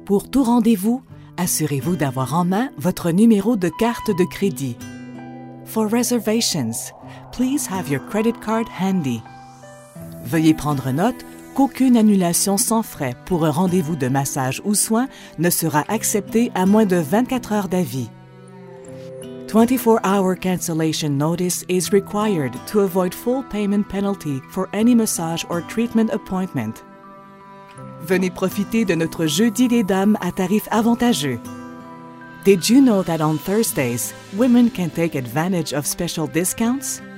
Pour tout rendez-vous, assurez-vous d'avoir en main votre numéro de carte de crédit. For reservations, please have your credit card handy. Veuillez prendre note qu'aucune annulation sans frais pour un rendez-vous de massage ou soin ne sera acceptée à moins de 24 heures d'avis. 24-hour cancellation notice is required to avoid full payment penalty for any massage or treatment appointment. Venez profiter de notre Jeudi des dames à tarif avantageux. Did you know that on Thursdays, women can take advantage of special discounts?